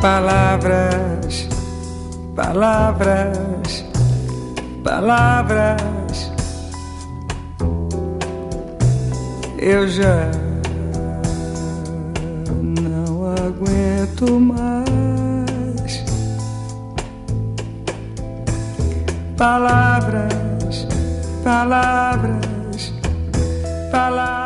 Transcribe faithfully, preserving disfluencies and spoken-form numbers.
Palavras, palavras, palavras. Eu já não aguento mais. Palavras, palavras, palavras.